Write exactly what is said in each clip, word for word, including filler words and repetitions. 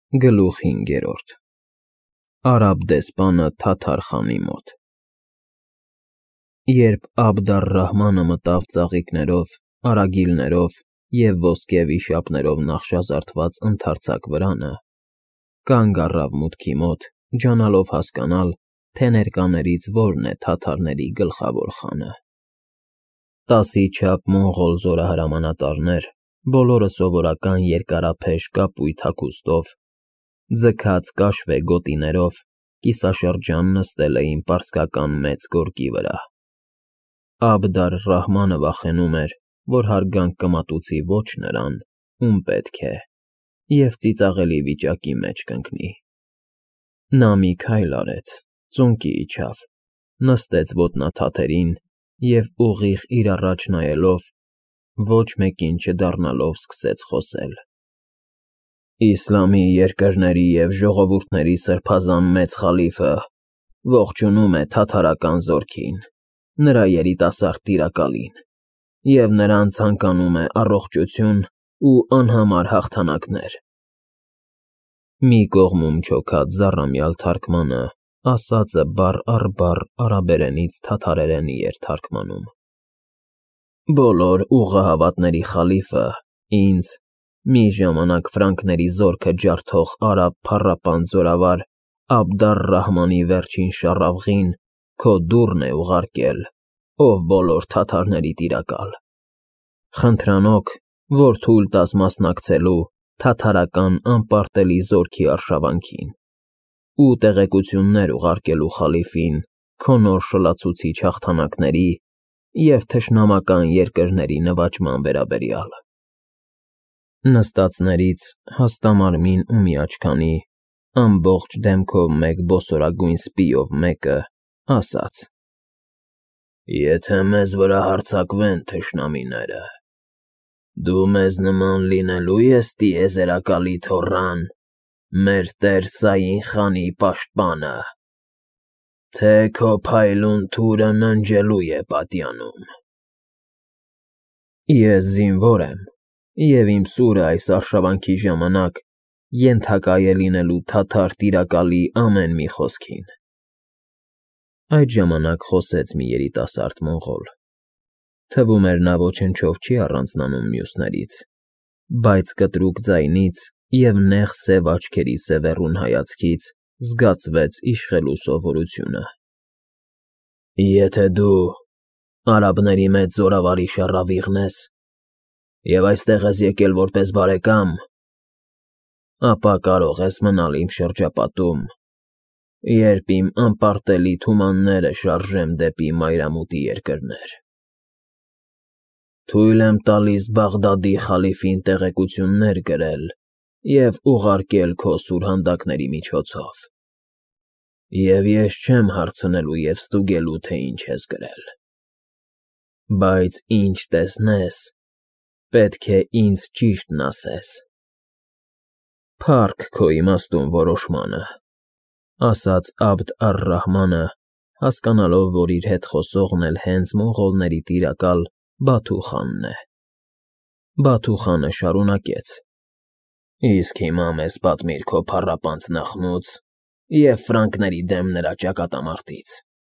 Գլուխ հինգերորդ Արաբ դեսպանը Թաթար խանի մոտ Երբ Աբդ առ֊Ռահմանը մտավ ծաղիկներով, արագիլներով և ոսկե վիշապներով նախշազարդված ընդարձակ վրանը, կանգ առավ մուտքի մոտ, ջանալով հասկանալ, թե ներկաներից որն է թաթարների գլխավոր խանը։ Տասի չափ մոնղոլ զորահրամանատարներ, բոլորը սովորական երկարափեշ կապույտ հագուստով, ձգած կաշվե գոտիներով, կիսաշրջան նստել էին պարսկական մեծ գորգի վրա։ Աբդ առ֊Ռահմանը վախենում էր, որ հարգանք կմատուցի ոչ նրան, ում պետք է, և ծիծաղելի վիճակի մեջ կընկնի։ Նա մի քայլ արեց, ծունկի իջավ, նստեց ոտնաթաթերին և ուղիղ իր առաջ նայելով, ոչ մեկին չդառնալով սկսեց խոսել. «Իսլամի երկրների և ժողովուրդների սրբազան մեծ խալիֆը ողջունում է թաթարական զորքին, նրա երիտասարդ տիրակալին, և նրան ցանկանում է առողջություն ու անհամար հաղթանակներ»։ Մի կողմում չոքած զառամյալ թարգմանը ասածը բառ առ բառ արաբերենից թաթարերենի էր թարգմանում. «Բոլոր ուղղահավատների խալիֆը ինձ, մի ժամանակ ֆրանկների զորքը ջարդող արաբ փառապանծ զորավար Աբդ առ֊Ռահմանի վերջին շառավղին քո դուռն է ուղարկել, ով բոլոր թաթարների տիրակալ։ Խնդրանոք, որ թույլ տաս մասնակցելու թաթարական անպարտելի զորքի արշավանքին ու տեղեկություններ ուղարկելու խալիֆին քո նոր շլացուցիչ հաղթանակների և թշնամական երկրների նվաճման վերաբերյալ»։ Նստածներից հաստամարմին ու միաչքանի, ամբողջ դեմքով մեկ բոսորագույն սպիով մեկը ասաց. «Եթե մեզ վրա հարձակվեն թշնամիները, դու մեզ նման լինելո՞ւ ես տիեզերակալի թոռան, մեր տեր Սաին խանի պաշտպանը, թե քո փայլուն թուրը ննջելու է պատյանում»։ «Ես զինվոր եմ և իմ սուրը այս արշավանքի ժամանակ ենթակա է լինելու թաթար տիրակալի ամեն մի խոսքին»։ Այդ ժամանակ խոսեց մի երիտասարդ մոնղոլ։ Թվում էր, նա ոչնչով չի առանձնանում մյուսներից, բայց կտրուկ ձայնից և նեղ սև աչքերի սևեռուն հայացքից զգացվեց իշխելու սովորությունը։ «Եթե դու արաբների մեծ զորավարի շառավիղն ես և այստեղ ես եկել որպես բարեկամ, ապա կարող ես մնալ իմ շրջապատում, երբ իմ անպարտելի թումանները շարժեմ դեպի մայրամուտի երկրներ։ Թույլ եմ տալիս Բաղդադի խալիֆին տեղեկություններ գրել և ուղարկել քո սուրհանդակների միջոցով, և ես չեմ հարցնելու և ստուգելու, թե ինչ ես գրել, բայց ինչ տեսնես, պետք է ինձ ճիշտն ասես։ Փառք քո իմաստուն որոշմանը», ֊ ասաց Աբդ առ֊Ռահմանը, հասկանալով, որ իր հետ խոսողն էլ հենց մոնղոլների տիրակալ Բաթու խանն է։ Բաթու խանը շարունակեց. «Իսկ հիմա մեզ պատմիր քո փառապանծ նախնուց և ֆրանկների դեմ նրա ճակատամարտից»։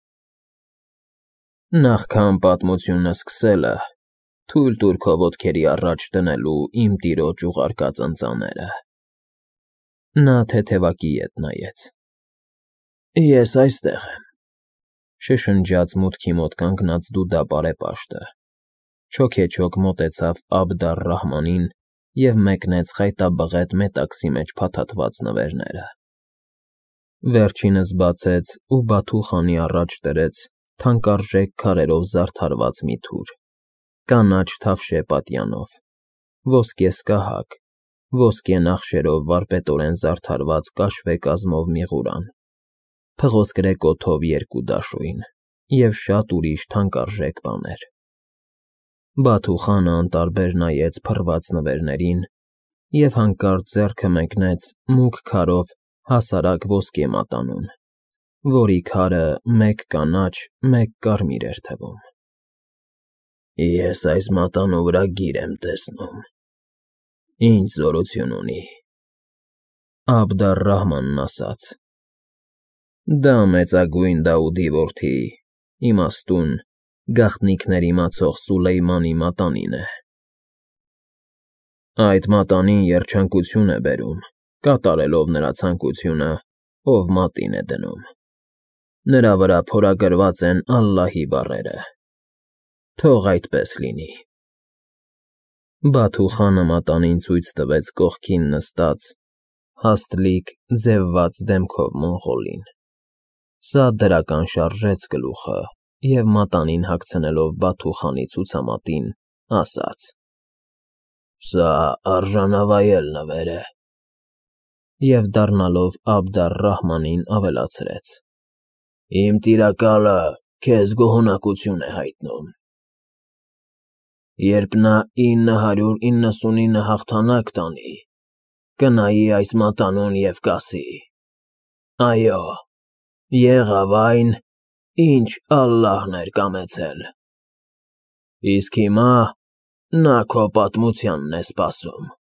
«Նախքան պատմությունը սկսելը, թույլ տուր քո ոտքերի առաջ դնելու իմ տիրոջ ուղարկած ընծաները»։ Նա թեթևակի ետ նայեց։ «Ես այստեղ եմ», ֊ շշնջաց մուտքի մոտ կանգնած Դուդա բարեպաշտը, չոքեչոք մոտեցավ Աբդ առ֊Ռահմանին և մեկնեց խայտաբղետ մետաքսի մեջ փաթաթված նվերները։ Վերջինս բացեց ու Բաթու խանի առաջ դրեց թանկարժեք քարերով զարդարված մի թուր, կանաչ թավշե պատյանով, ոսկեսկահակ, ոսկե նախշերով վարպետորեն զարդարված կաշվե կազմով մի ղուրան, փղոսկրե կոթով երկու դաշույն և շատ ուրիշ թանկարժեք բաներ։ Բաթու խանը անտարբեր նայեց փռված նվերներին և հանկարծ ձեռքը մեկնեց մուգ քարով հասարակ ոսկե մատանուն, որի քարը մեկ կանաչ, մեկ կարմիր էր թվում։ «Ես այս մատանու վրա գիր եմ տեսնում, ինչ զորություն ունի»։ Աբդ ալ-Ռահմանն ասաց. Դա մեծագույն Դաուդի որդի, իմաստուն, գաղտնիքներ իմացող Սուլեյմանի մատանին է։ Այդ մատանին երջանկություն է բերում, կատարելով նրա ցանկությունը, ով մատին է դնում։ Նրա վրա փորագրված են Ալլահի բառերը։ Թող այդպես լինի։ Բաթու խանը մատանին ցույց տվեց կողքին նստած, հաստլիկ, ձևված դեմքով մոնղոլին։ Սա դրական շարժեց գլուխը և մատանին հագցնելով Բաթու խանի ցուցամատին, ասաց. Սա արժանավայել նվեր է։ Եվ դառնալով Աբդ ալ-Ռահմանին ավելացրեց. Իմ տիրակալը քեզ գոհունակություն է հայտնում։ Երբ նա ինը հարյուր իննսունինը հաղթանակ տանի, կնայի այս մատանուն և կասի. Այո, եղավ այն, ինչ Ալլահն էր կամեցել։ Իսկ հիմա նա քո պատմությանն է սպասում։